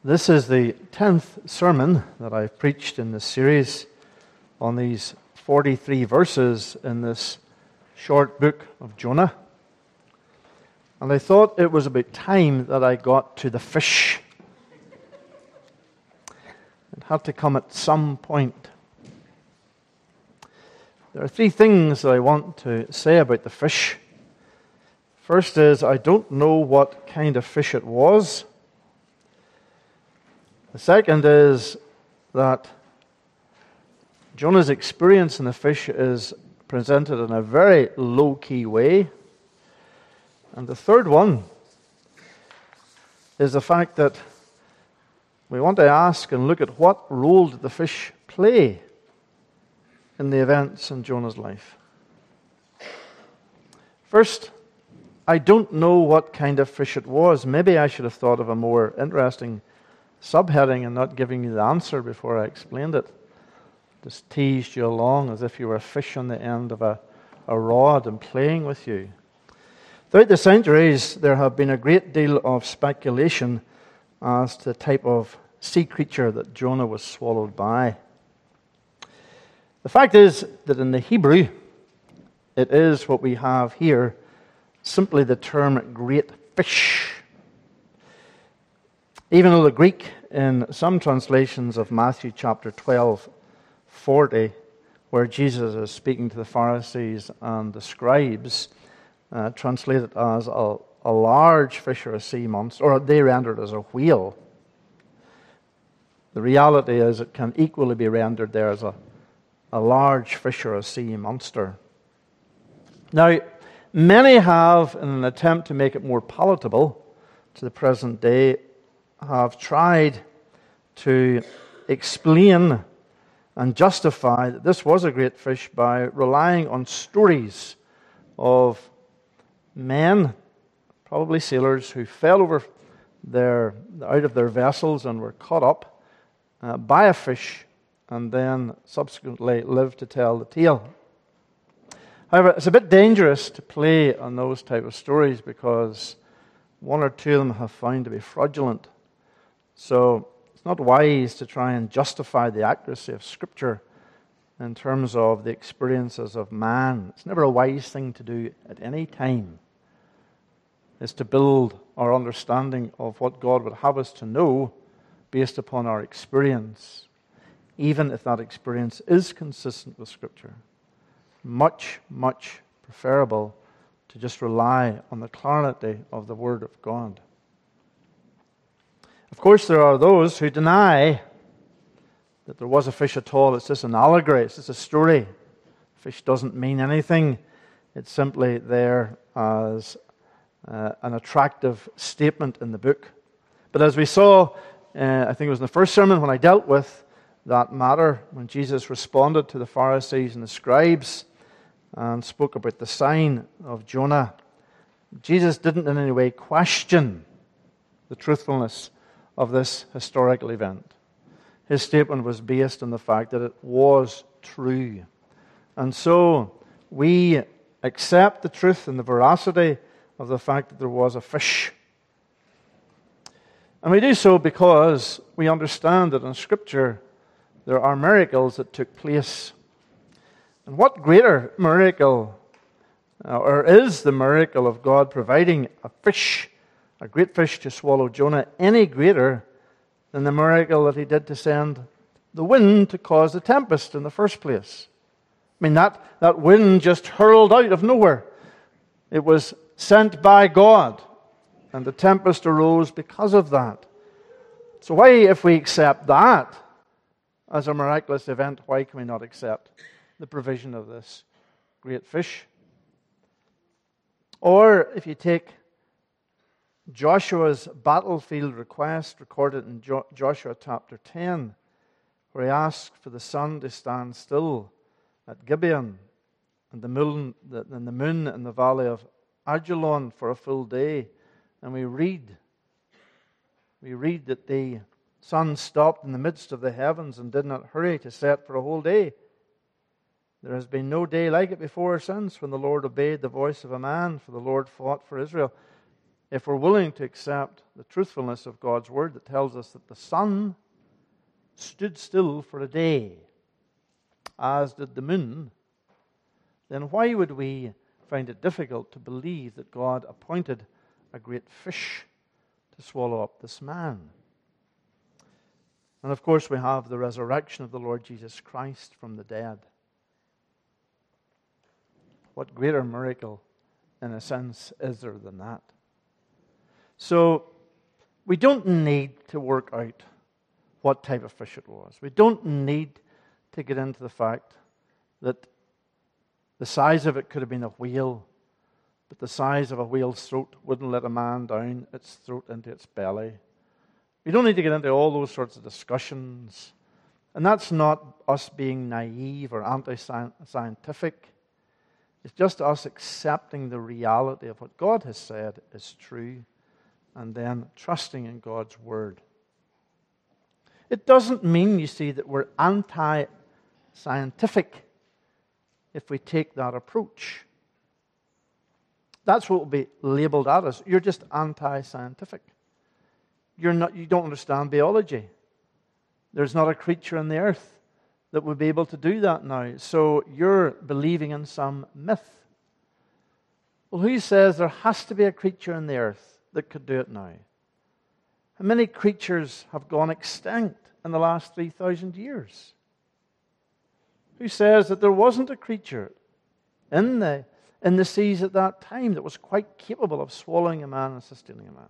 This is the 10th sermon that I've preached in this series on these 43 verses in this short book of Jonah. And I thought it was about time that I got to the fish. It had to come at some point. There are three things that I want to say about the fish. First is, I don't know what kind of fish it was. The second is that Jonah's experience in the fish is presented in a very low-key way. And the third one is the fact that we want to ask and look at what role did the fish play in the events in Jonah's life. First, I don't know what kind of fish it was. Maybe I should have thought of a more interesting subheading and not giving you the answer before I explained it. Just teased you along as if you were a fish on the end of a rod and playing with you. Throughout the centuries, there have been a great deal of speculation as to the type of sea creature that Jonah was swallowed by. The fact is that in the Hebrew, it is what we have here, simply the term great fish. Even though the Greek in some translations of Matthew chapter 12:40, where Jesus is speaking to the Pharisees and the scribes, translate it as a large fish or a sea monster, or they render it as a whale. The reality is it can equally be rendered there as a large fish or a sea monster. Now, many have, in an attempt to make it more palatable to the present day, have tried to explain and justify that this was a great fish by relying on stories of men, probably sailors, who fell out of their vessels and were caught up by a fish and then subsequently lived to tell the tale. However, it's a bit dangerous to play on those type of stories because one or two of them have found to be fraudulent. So it's not wise to try and justify the accuracy of Scripture in terms of the experiences of man. It's never a wise thing to do at any time. It's to build our understanding of what God would have us to know based upon our experience, even if that experience is consistent with Scripture. Much, much preferable to just rely on the clarity of the Word of God. Of course, there are those who deny that there was a fish at all. It's just an allegory. It's just a story. Fish doesn't mean anything. It's simply there as an attractive statement in the book. But as we saw, I think it was in the first sermon when I dealt with that matter, when Jesus responded to the Pharisees and the scribes and spoke about the sign of Jonah, Jesus didn't in any way question the truthfulness of this historical event. His statement was based on the fact that it was true. And so we accept the truth and the veracity of the fact that there was a fish. And we do so because we understand that in Scripture there are miracles that took place. And what greater miracle, or is the miracle of God providing a fish, a great fish to swallow Jonah, any greater than the miracle that He did to send the wind to cause the tempest in the first place? I mean, that wind just hurled out of nowhere. It was sent by God, and the tempest arose because of that. So why, if we accept that as a miraculous event, why can we not accept the provision of this great fish? Or if you take Joshua's battlefield request recorded in Joshua chapter 10, where he asked for the sun to stand still at Gibeon and the moon in the valley of Ajalon for a full day. And we read that the sun stopped in the midst of the heavens and did not hurry to set for a whole day. There has been no day like it before or since when the Lord obeyed the voice of a man, for the Lord fought for Israel. if we're willing to accept the truthfulness of God's word that tells us that the sun stood still for a day, as did the moon, then why would we find it difficult to believe that God appointed a great fish to swallow up this man? And of course we have the resurrection of the Lord Jesus Christ from the dead. What greater miracle, in a sense, is there than that? So, we don't need to work out what type of fish it was. We don't need to get into the fact that the size of it could have been a whale, but the size of a whale's throat wouldn't let a man down its throat into its belly. We don't need to get into all those sorts of discussions. And that's not us being naive or anti-scientific. It's just us accepting the reality of what God has said is true and then trusting in God's word. It doesn't mean, you see, that we're anti-scientific if we take that approach. That's what will be labeled at us. You're just anti-scientific. You don't understand biology. There's not a creature on the earth that would be able to do that now. So you're believing in some myth. Well, who says there has to be a creature on the earth that could do it now? How many creatures have gone extinct in the last 3,000 years? Who says that there wasn't a creature in the seas at that time that was quite capable of swallowing a man and sustaining a man?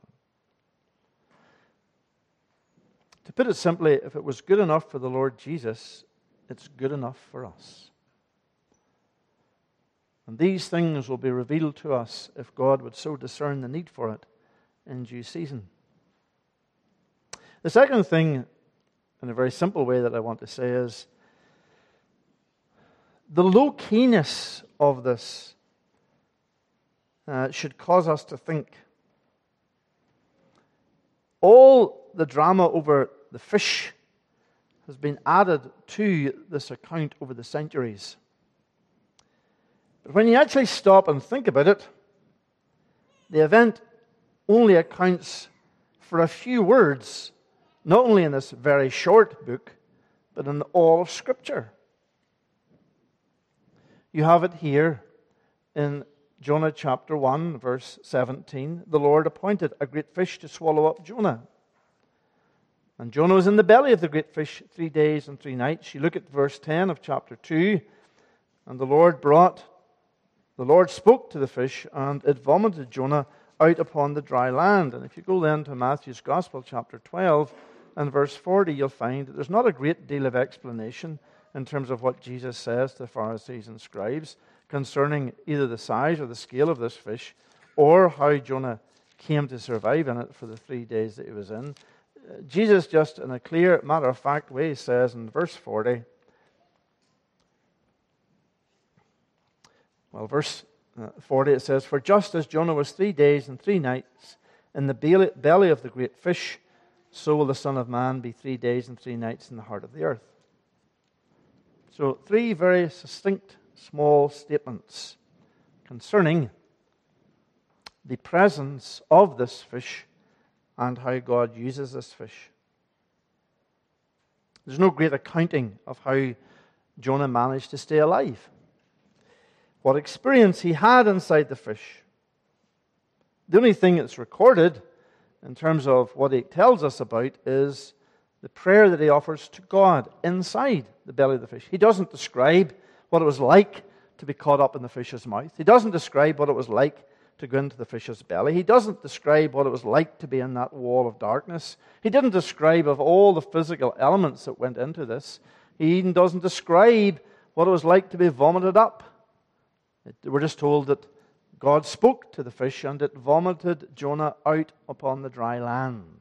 To put it simply, if it was good enough for the Lord Jesus, it's good enough for us. And these things will be revealed to us if God would so discern the need for it in due season. The second thing, in a very simple way, that I want to say is the low keyness of this should cause us to think. All the drama over the fish has been added to this account over the centuries. But when you actually stop and think about it, the event only accounts for a few words, not only in this very short book, but in all of Scripture. You have it here in Jonah chapter 1, verse 17. The Lord appointed a great fish to swallow up Jonah. And Jonah was in the belly of the great fish 3 days and 3 nights. You look at verse 10 of chapter 2. And the Lord spoke to the fish, and it vomited Jonah out upon the dry land. And if you go then to Matthew's Gospel, chapter 12, and verse 40, you'll find that there's not a great deal of explanation in terms of what Jesus says to the Pharisees and scribes concerning either the size or the scale of this fish, or how Jonah came to survive in it for the 3 days that he was in. Jesus, just in a clear, matter-of-fact way, says in verse 40, verse 40 it says, "For just as Jonah was 3 days and 3 nights in the belly of the great fish, so will the Son of Man be 3 days and 3 nights in the heart of the earth." So 3 very succinct, small statements concerning the presence of this fish and how God uses this fish. There's no great accounting of how Jonah managed to stay alive, what experience he had inside the fish. The only thing that's recorded in terms of what he tells us about is the prayer that he offers to God inside the belly of the fish. He doesn't describe what it was like to be caught up in the fish's mouth. He doesn't describe what it was like to go into the fish's belly. He doesn't describe what it was like to be in that wall of darkness. He didn't describe of all the physical elements that went into this. He even doesn't describe what it was like to be vomited up. We're just told that God spoke to the fish and it vomited Jonah out upon the dry land.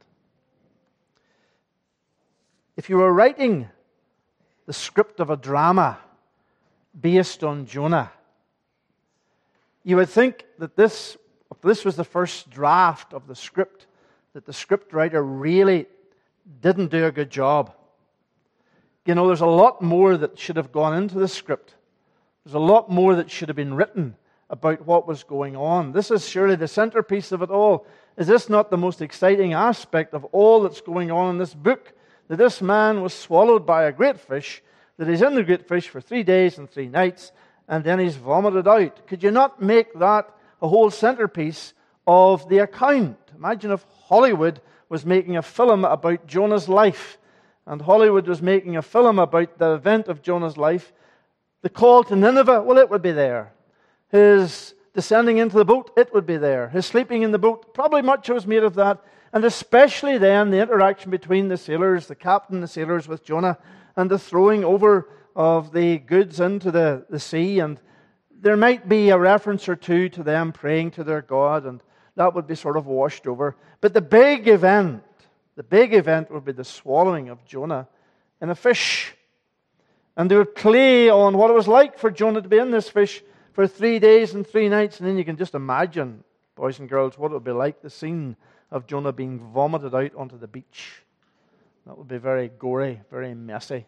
If you were writing the script of a drama based on Jonah, you would think that this was the first draft of the script, that the script writer really didn't do a good job. You know, there's a lot more that should have gone into the script. There's a lot more that should have been written about what was going on. This is surely the centerpiece of it all. Is this not the most exciting aspect of all that's going on in this book? That this man was swallowed by a great fish, that he's in the great fish for 3 days and 3 nights, and then he's vomited out. Could you not make that a whole centerpiece of the account? Imagine if Hollywood was making a film about Jonah's life, and Hollywood was making a film about the event of Jonah's life. The call to Nineveh, well, it would be there. His descending into the boat, it would be there. His sleeping in the boat, probably much was made of that. And especially then, the interaction between the sailors, the captain, the sailors with Jonah, and the throwing over of the goods into the sea. And there might be a reference or two to them praying to their God, and that would be sort of washed over. But the big event would be the swallowing of Jonah in a fish. And they would play on what it was like for Jonah to be in this fish for 3 days and 3 nights. And then you can just imagine, boys and girls, what it would be like, the scene of Jonah being vomited out onto the beach. That would be very gory, very messy.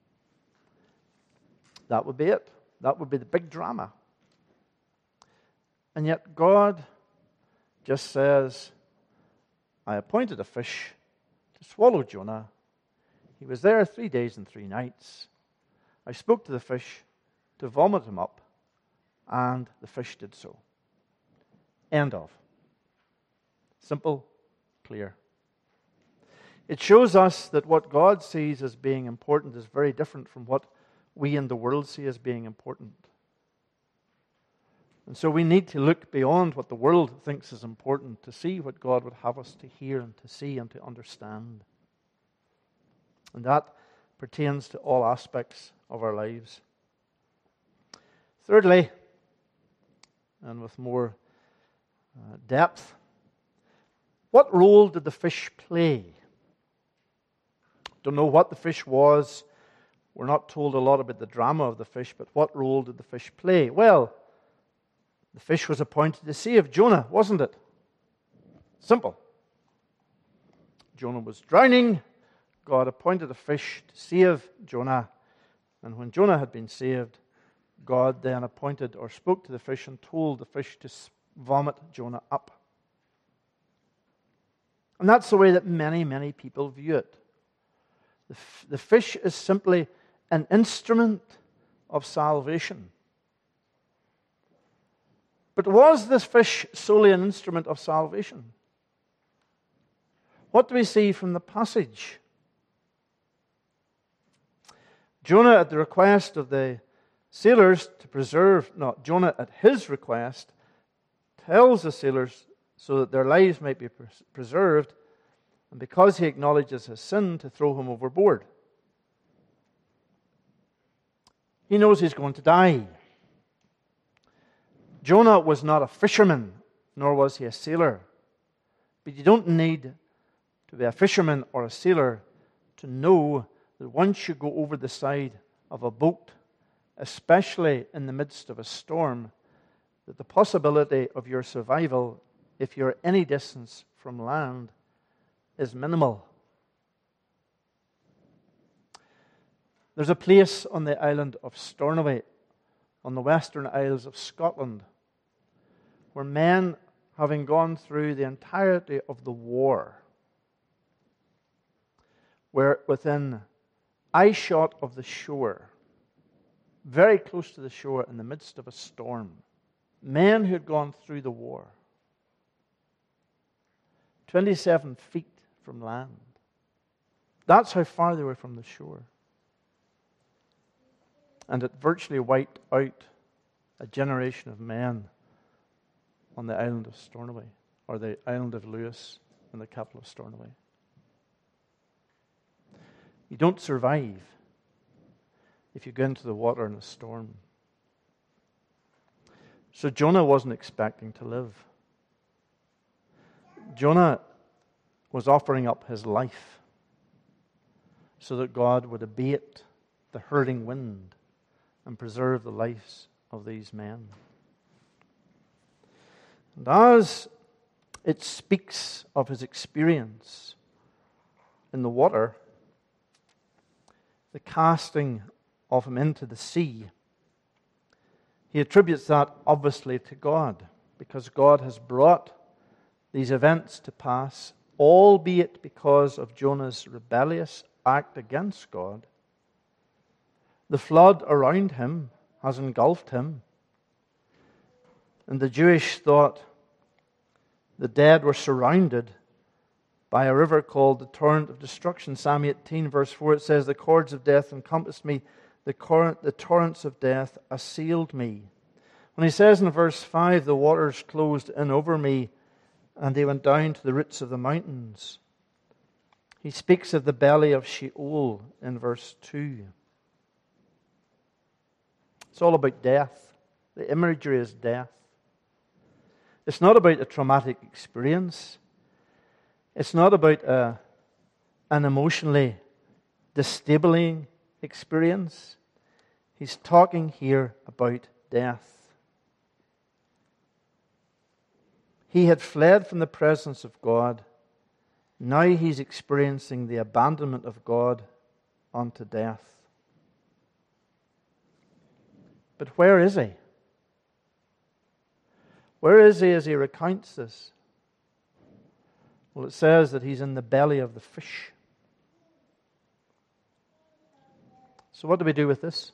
That would be it. That would be the big drama. And yet God just says, I appointed a fish to swallow Jonah. He was there 3 days and 3 nights. I spoke to the fish to vomit him up, and the fish did so. End of. Simple, clear. It shows us that what God sees as being important is very different from what we in the world see as being important. And so we need to look beyond what the world thinks is important to see what God would have us to hear and to see and to understand. And that pertains to all aspects of our lives. Thirdly, and with more depth, what role did the fish play? Don't know what the fish was. We're not told a lot about the drama of the fish, but what role did the fish play? Well, the fish was appointed to save Jonah, wasn't it? Simple. Jonah was drowning. God appointed a fish to save Jonah. And when Jonah had been saved, God then appointed or spoke to the fish and told the fish to vomit Jonah up. And that's the way that many, many people view it. The fish is simply an instrument of salvation. But was this fish solely an instrument of salvation? What do we see from the passage? Jonah, at the request of the sailors to preserve, Jonah at his request tells the sailors so that their lives might be preserved, and because he acknowledges his sin, to throw him overboard. He knows he's going to die. Jonah was not a fisherman, nor was he a sailor. But you don't need to be a fisherman or a sailor to know that once you go over the side of a boat, especially in the midst of a storm, that the possibility of your survival, if you're any distance from land, is minimal. There's a place on the island of Stornoway, on the Western Isles of Scotland, where men, having gone through the entirety of the war, were within eyeshot of the shore, very close to the shore in the midst of a storm. Men who had gone through the war, 27 feet from land. That's how far they were from the shore. And it virtually wiped out a generation of men on the island of Stornoway, or the island of Lewis, in the capital of Stornoway. You don't survive if you go into the water in a storm. So Jonah wasn't expecting to live. Jonah was offering up his life so that God would abate the hurling wind and preserve the lives of these men. And as it speaks of his experience in the water, the casting of him into the sea, he attributes that obviously to God, because God has brought these events to pass, albeit because of Jonah's rebellious act against God. The flood around him has engulfed him. And the Jewish thought the dead were surrounded by a river called the torrent of destruction. Psalm 18 verse 4, it says, "The cords of death encompassed me, the torrents of death assailed me." When he says in verse 5, "The waters closed in over me, and they went down to the roots of the mountains," he speaks of the belly of Sheol in verse 2. It's all about death. The imagery is death. It's not about a traumatic experience. It's not about an emotionally disabling experience. He's talking here about death. He had fled from the presence of God. Now he's experiencing the abandonment of God unto death. But where is he? Where is he as he recounts this? Well, it says that he's in the belly of the fish. So what do we do with this?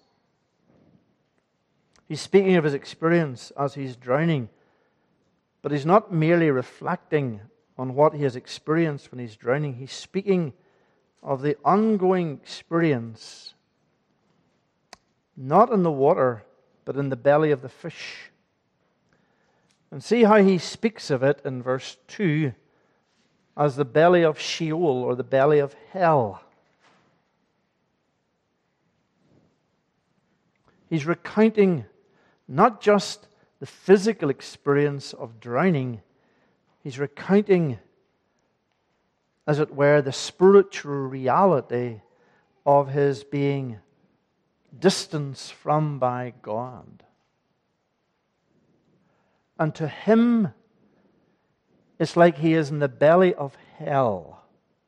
He's speaking of his experience as he's drowning, but he's not merely reflecting on what he has experienced when he's drowning. He's speaking of the ongoing experience, not in the water, but in the belly of the fish. And see how he speaks of it in verse 2 as the belly of Sheol, or the belly of hell. He's recounting not just the physical experience of drowning, he's recounting, as it were, the spiritual reality of his being distanced from by God. And to him, it's like he is in the belly of hell.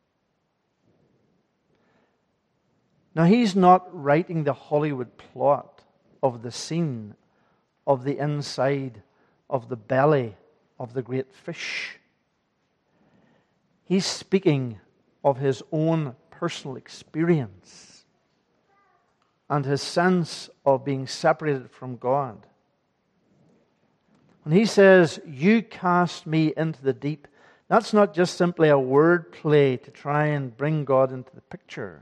Now, he's not writing the Hollywood plot of the scene of the inside of the belly of the great fish. He's speaking of his own personal experience and his sense of being separated from God. When he says, "You cast me into the deep," that's not just simply a word play to try and bring God into the picture.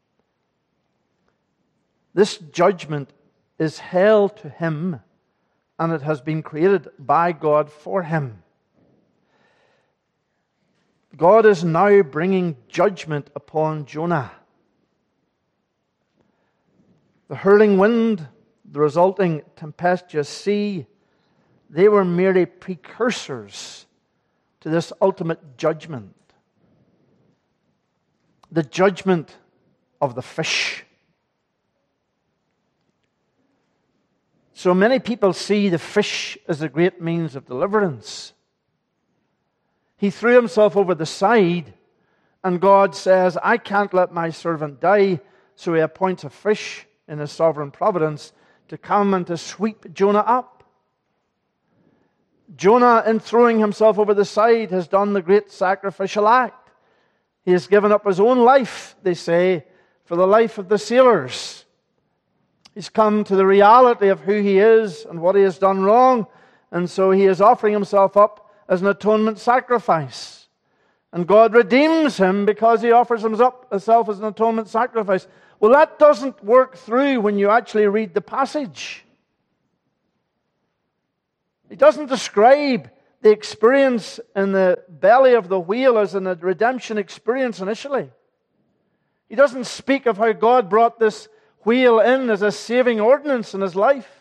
This judgment is hell to him, and it has been created by God for him. God is now bringing judgment upon Jonah. The hurling wind, the resulting tempestuous sea, they were merely precursors to this ultimate judgment. The judgment of the fish. So many people see the fish as a great means of deliverance. He threw himself over the side, and God says, "I can't let my servant die," so he appoints a fish in his sovereign providence to come and to sweep Jonah up. Jonah, in throwing himself over the side, has done the great sacrificial act. He has given up his own life, they say, for the life of the sailors. He's come to the reality of who he is and what he has done wrong, and so he is offering himself up as an atonement sacrifice. And God redeems him because he offers himself as an atonement sacrifice. Well, that doesn't work through when you actually read the passage. He doesn't describe the experience in the belly of the whale as a redemption experience initially. He doesn't speak of how God brought this whale in as a saving ordinance in his life.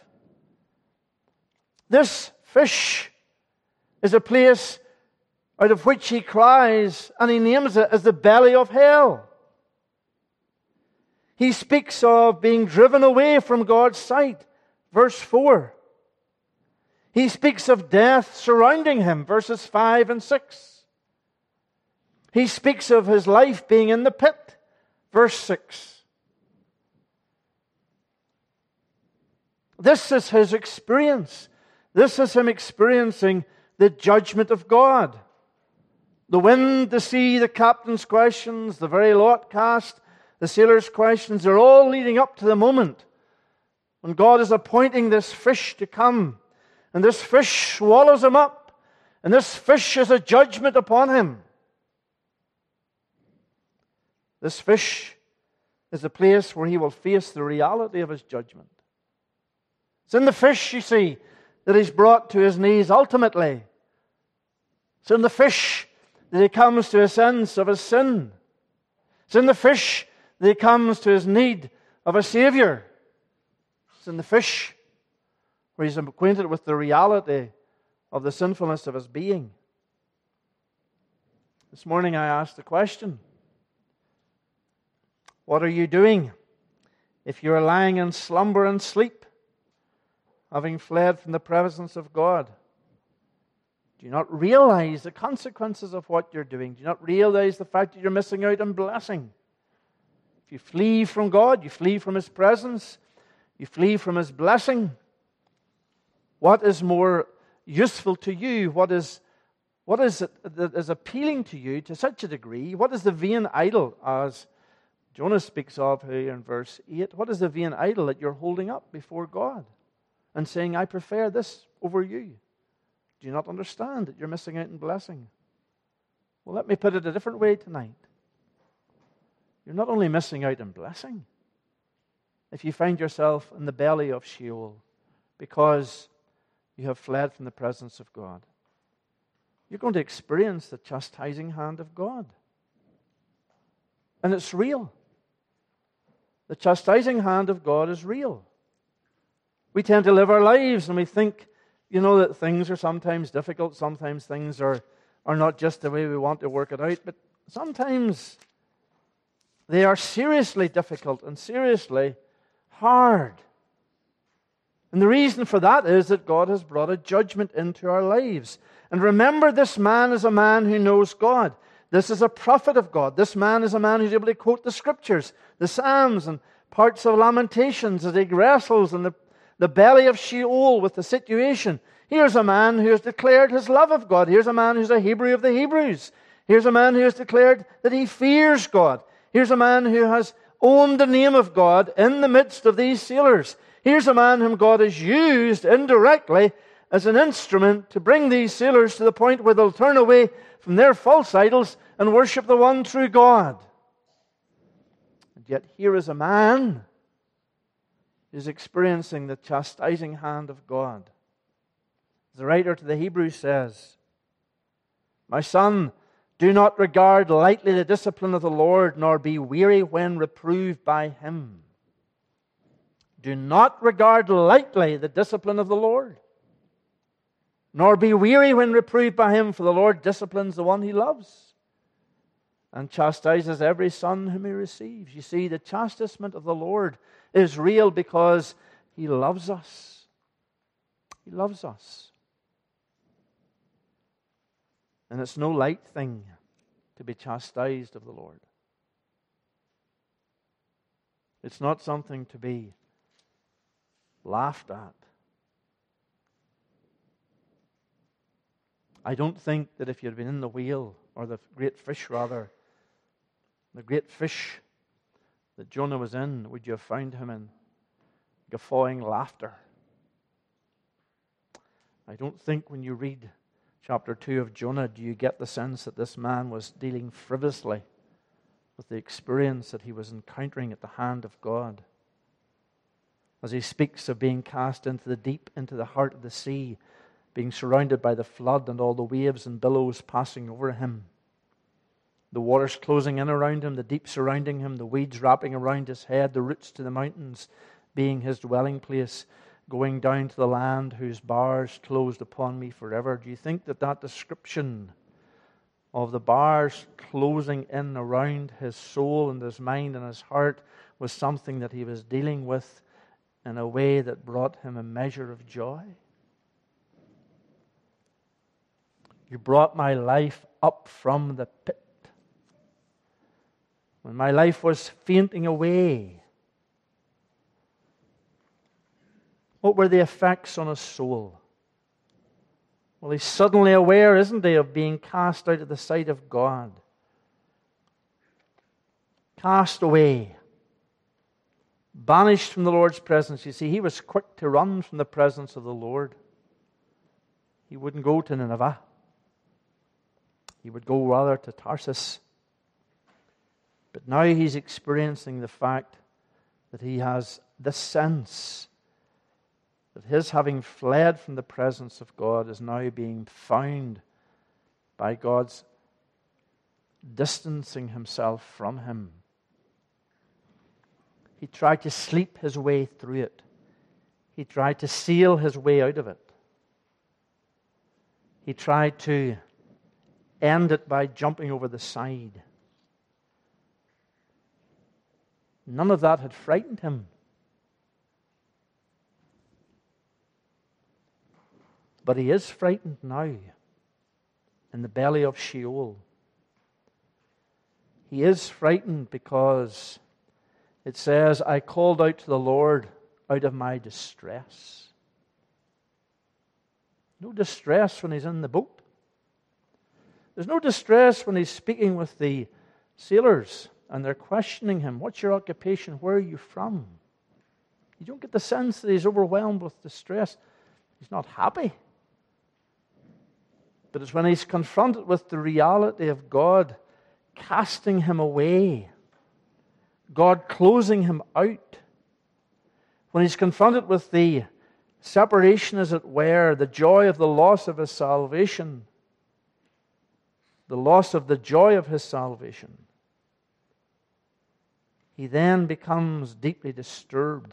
This fish is a place out of which he cries, and he names it as the belly of hell. He speaks of being driven away from God's sight, verse 4. He speaks of death surrounding him, verses 5 and 6. He speaks of his life being in the pit, verse 6. This is his experience. This is him experiencing the judgment of God. The wind, the sea, the captain's questions, the very lot cast, the sailor's questions, they're all leading up to the moment when God is appointing this fish to come. And this fish swallows him up. And this fish is a judgment upon him. This fish is the place where he will face the reality of his judgment. It's in the fish, you see, that he's brought to his knees ultimately. It's in the fish that he comes to a sense of his sin. It's in the fish that he comes to his need of a Savior. It's in the fish where he's acquainted with the reality of the sinfulness of his being. This morning I asked the question, what are you doing if you are lying in slumber and sleep, having fled from the presence of God? Do you not realize the consequences of what you're doing? Do you not realize the fact that you're missing out on blessing? If you flee from God, you flee from His presence, you flee from His blessing. What is more useful to you? What is it that is appealing to you to such a degree? What is the vain idol, as Jonah speaks of here in verse 8? What is the vain idol that you're holding up before God and saying, I prefer this over you? Do you not understand that you're missing out on blessing? Well, let me put it a different way tonight. You're not only missing out on blessing if you find yourself in the belly of Sheol because you have fled from the presence of God. You're going to experience the chastising hand of God. And it's real. The chastising hand of God is real. We tend to live our lives and we think, that things are sometimes difficult, sometimes things are not just the way we want to work it out, but sometimes they are seriously difficult and seriously hard. And the reason for that is that God has brought a judgment into our lives. And remember, this man is a man who knows God. This is a prophet of God. This man is a man who's able to quote the Scriptures, the Psalms, and parts of Lamentations as he wrestles in the belly of Sheol with the situation. Here's a man who has declared his love of God. Here's a man who's a Hebrew of the Hebrews. Here's a man who has declared that he fears God. Here's a man who has owned the name of God in the midst of these sailors. Here's a man whom God has used indirectly as an instrument to bring these sailors to the point where they'll turn away from their false idols and worship the one true God. And yet here is a man who's experiencing the chastising hand of God. The writer to the Hebrews says, My son, do not regard lightly the discipline of the Lord, nor be weary when reproved by Him. Do not regard lightly the discipline of the Lord, nor be weary when reproved by Him, for the Lord disciplines the one He loves and chastises every son whom He receives. You see, the chastisement of the Lord is real because He loves us. He loves us. And it's no light thing to be chastised of the Lord. It's not something to be laughed at. I don't think that if you had been in the whale, or the great fish rather, the great fish that Jonah was in, would you have found him in guffawing laughter? I don't think when you read chapter 2 of Jonah, do you get the sense that this man was dealing frivolously with the experience that he was encountering at the hand of God. As he speaks of being cast into the deep, into the heart of the sea, being surrounded by the flood and all the waves and billows passing over him. The waters closing in around him, the deep surrounding him, the weeds wrapping around his head, the roots to the mountains being his dwelling place, going down to the land whose bars closed upon me forever. Do you think that that description of the bars closing in around his soul and his mind and his heart was something that he was dealing with in a way that brought him a measure of joy? You brought my life up from the pit. When my life was fainting away, what were the effects on his soul? Well, he's suddenly aware, isn't he, of being cast out of the sight of God. Cast away. Banished from the Lord's presence. You see, he was quick to run from the presence of the Lord. He wouldn't go to Nineveh. He would go rather to Tarsus. But now he's experiencing the fact that he has this sense that his having fled from the presence of God is now being found by God's distancing himself from him. He tried to sleep his way through it. He tried to seal his way out of it. He tried to end it by jumping over the side. None of that had frightened him. But he is frightened now in the belly of Sheol. He is frightened because it says, I called out to the Lord out of my distress. No distress when he's in the boat. There's no distress when he's speaking with the sailors and they're questioning him. What's your occupation? Where are you from? You don't get the sense that he's overwhelmed with distress. He's not happy. But it's when he's confronted with the reality of God casting him away, God closing him out, when he's confronted with the separation, as it were, the joy of the loss of his salvation, the loss of the joy of his salvation, he then becomes deeply disturbed.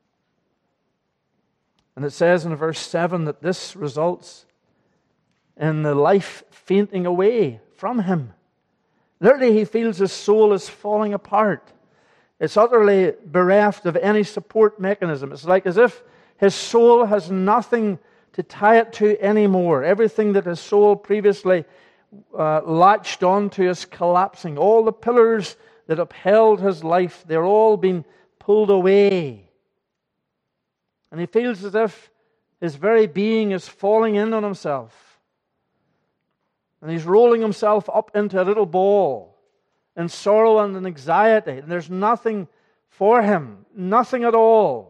And it says in verse 7 that this results in the life fainting away from him. Literally, he feels his soul is falling apart. It's utterly bereft of any support mechanism. It's like as if his soul has nothing to tie it to anymore. Everything that his soul previously latched onto is collapsing. All the pillars that upheld his life, they're all being pulled away. And he feels as if his very being is falling in on himself. And he's rolling himself up into a little ball in sorrow and in anxiety. And there's nothing for him. Nothing at all.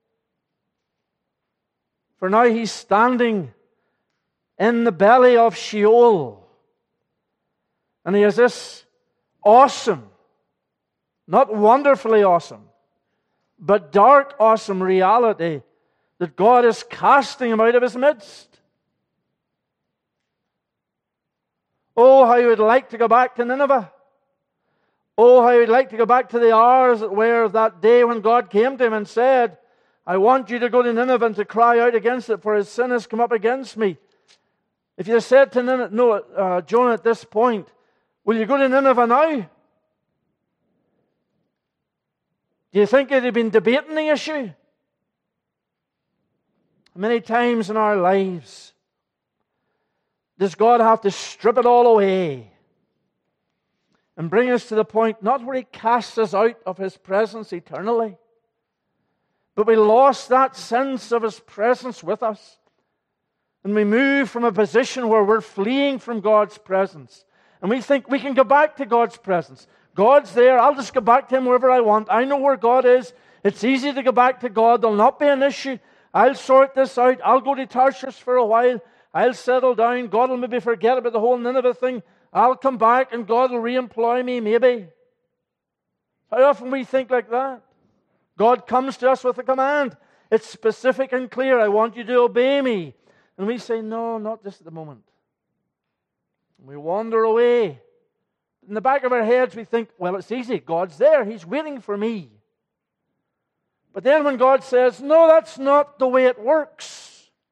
For now he's standing in the belly of Sheol. And he has this awesome, not wonderfully awesome, but dark, awesome reality that God is casting him out of his midst. Oh, how he would like to go back to Nineveh. Oh, how he would like to go back to the hours that were of that day when God came to him and said, I want you to go to Nineveh and to cry out against it, for his sin has come up against me. If you said to Jonah at this point, will you go to Nineveh now? Do you think he'd have been debating the issue? Many times in our lives, does God have to strip it all away and bring us to the point, not where he casts us out of his presence eternally, but we lost that sense of his presence with us. And we move from a position where we're fleeing from God's presence. And we think we can go back to God's presence. God's there. I'll just go back to him wherever I want. I know where God is. It's easy to go back to God. There'll not be an issue. I'll sort this out. I'll go to Tarshish for a while. I'll settle down. God will maybe forget about the whole Nineveh thing. I'll come back and God will re-employ me, maybe. How often we think like that? God comes to us with a command. It's specific and clear. I want you to obey me. And we say, no, not just at the moment. And we wander away. In the back of our heads we think, well, it's easy. God's there. He's waiting for me. But then when God says, no, that's not the way it works.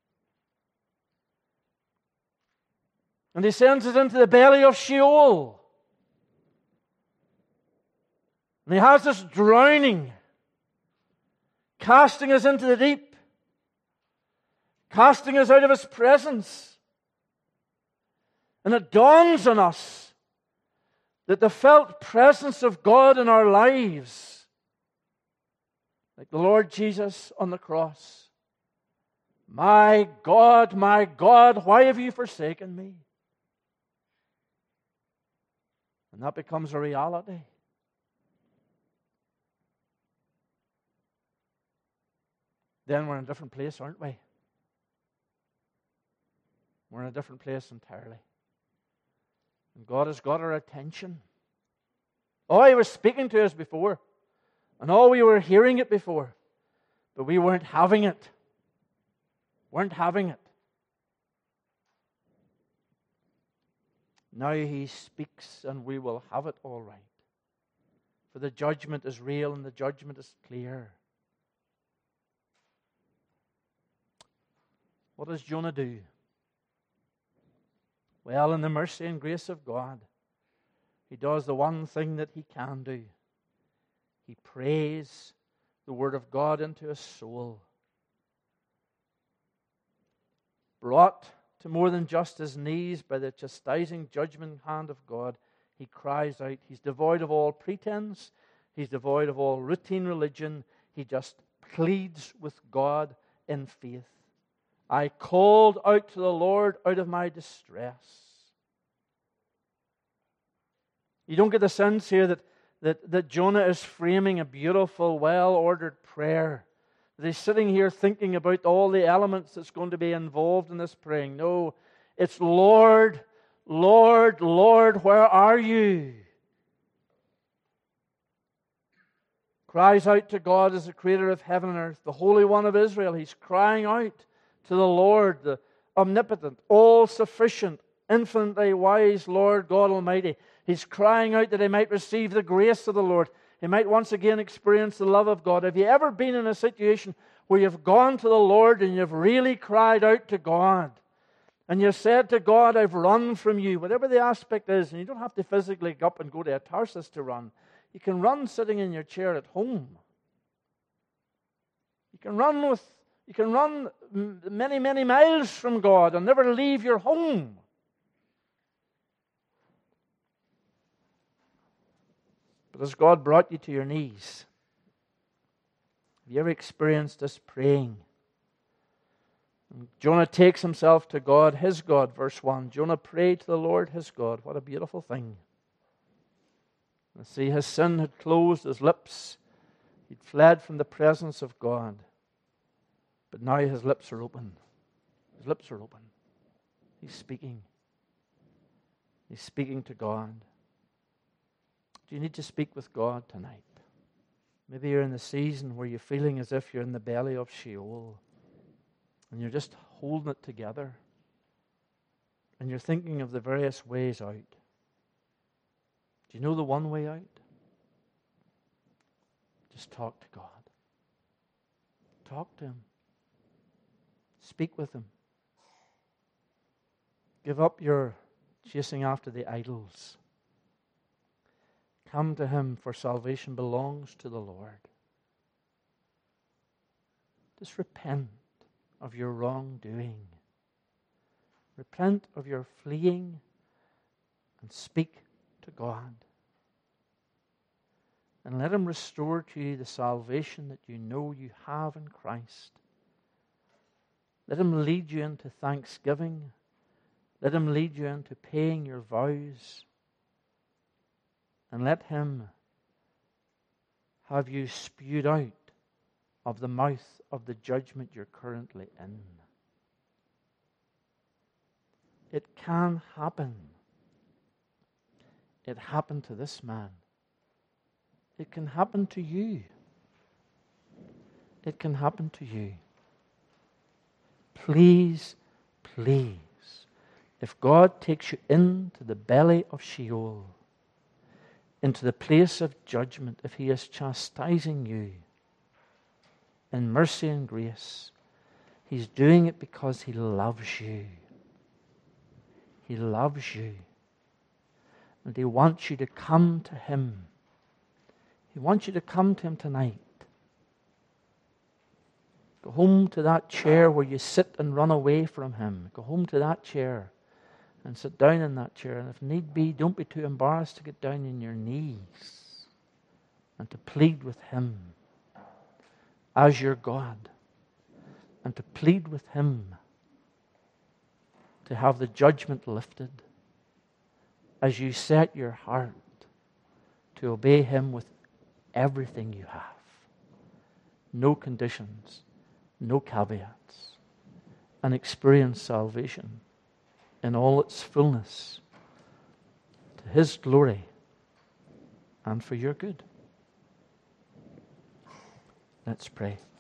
And he sends us into the belly of Sheol. And he has us drowning, casting us into the deep, casting us out of his presence. And it dawns on us that the felt presence of God in our lives, like the Lord Jesus on the cross, my God, why have you forsaken me? And that becomes a reality. Then we're in a different place, aren't we? We're in a different place entirely. And God has got our attention. Oh, He was speaking to us before. And oh, we were hearing it before. But we weren't having it. Weren't having it. Now He speaks and we will have it all right. For the judgment is real and the judgment is clear. What does Jonah do? Well, in the mercy and grace of God, he does the one thing that he can do. He prays the Word of God into his soul. Brought to more than just his knees by the chastising judgment hand of God, he cries out. He's devoid of all pretense. He's devoid of all routine religion. He just pleads with God in faith. I called out to the Lord out of my distress. You don't get the sense here that Jonah is framing a beautiful, well-ordered prayer. That he's sitting here thinking about all the elements that's going to be involved in this praying. No, it's Lord, Lord, Lord, where are you? Cries out to God as the creator of heaven and earth, the Holy One of Israel. He's crying out to the Lord, the omnipotent, all-sufficient, infinitely wise Lord God Almighty. He's crying out that he might receive the grace of the Lord. He might once again experience the love of God. Have you ever been in a situation where you've gone to the Lord and you've really cried out to God? And you've said to God, I've run from you, whatever the aspect is. And you don't have to physically go up and go to a Tarsus to run. You can run sitting in your chair at home. You can run many, many miles from God and never leave your home. But has God brought you to your knees? Have you ever experienced this praying? And Jonah takes himself to God, his God, verse 1. Jonah prayed to the Lord, his God. What a beautiful thing. And see, his sin had closed his lips. He'd fled from the presence of God. But now his lips are open. His lips are open. He's speaking. He's speaking to God. Do you need to speak with God tonight? Maybe you're in the season where you're feeling as if you're in the belly of Sheol. And you're just holding it together. And you're thinking of the various ways out. Do you know the one way out? Just talk to God. Talk to Him. Speak with Him. Give up your chasing after the idols. Come to Him, for salvation belongs to the Lord. Just repent of your wrongdoing. Repent of your fleeing and speak to God. And let Him restore to you the salvation that you know you have in Christ. Let Him lead you into thanksgiving. Let Him lead you into paying your vows. And let Him have you spewed out of the mouth of the judgment you're currently in. It can happen. It happened to this man. It can happen to you. It can happen to you. Please, please, if God takes you into the belly of Sheol, into the place of judgment, if He is chastising you in mercy and grace, He's doing it because He loves you. He loves you. And He wants you to come to Him. He wants you to come to Him tonight. Go home to that chair where you sit and run away from Him. Go home to that chair and sit down in that chair. And if need be, don't be too embarrassed to get down on your knees and to plead with Him as your God. and to plead with Him to have the judgment lifted as you set your heart to obey Him with everything you have. No conditions, no caveats, and experience salvation in all its fullness to His glory and for your good. Let's pray.